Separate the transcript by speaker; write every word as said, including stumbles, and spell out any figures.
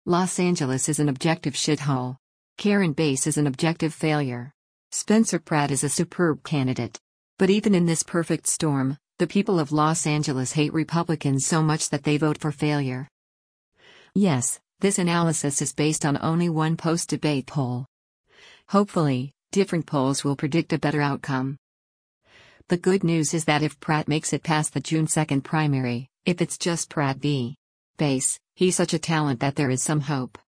Speaker 1: Los Angeles is an objective shithole. Karen Bass is an objective failure. Spencer Pratt is a superb candidate. But even in this perfect storm, the people of Los Angeles hate Republicans so much that they vote for failure. Yes, this analysis is based on only one post-debate poll. Hopefully, different polls will predict a better outcome. The good news is that if Pratt makes it past the June second primary, if it's just Pratt v. Bass, he's such a talent that there is some hope.